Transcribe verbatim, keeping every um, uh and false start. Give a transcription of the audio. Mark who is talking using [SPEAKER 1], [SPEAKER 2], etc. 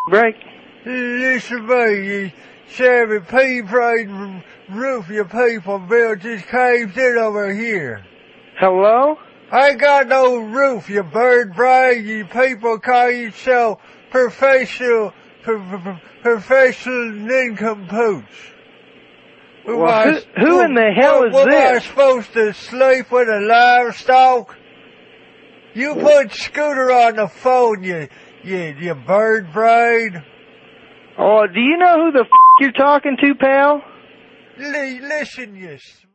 [SPEAKER 1] break?
[SPEAKER 2] Listen to me, you Sammy P. Braden roof your people built just caved in over here.
[SPEAKER 1] Hello?
[SPEAKER 2] I ain't got no roof, you bird brain. You people call yourself professional, pro- pro- professional nincompoops.
[SPEAKER 1] Well, who, who in the hell is
[SPEAKER 2] what,
[SPEAKER 1] this?
[SPEAKER 2] What am I supposed to sleep with a livestock? You put Scooter on the phone, you, you, you bird brain.
[SPEAKER 1] Oh, do you know who the f*** you're talking to, pal?
[SPEAKER 2] L- listen, you